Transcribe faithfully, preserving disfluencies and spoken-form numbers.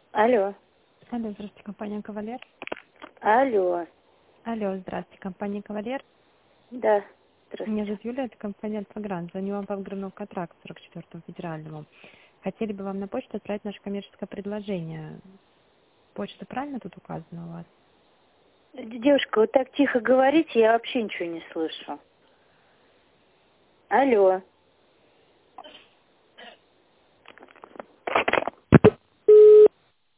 Алло. Алло, здравствуйте, компания «Кавалер». Алло. Алло, здравствуйте, компания «Кавалер». Да, Меня здравствуйте. зовут Юлия, это компания «Альфа-Грант». Звоню вам по вгрызнову контракт сорок четвёртому федеральному. Хотели бы вам на почту отправить наше коммерческое предложение. Почта правильно тут указана у вас? Девушка, вы так тихо говорите, я вообще ничего не слышу. Алло.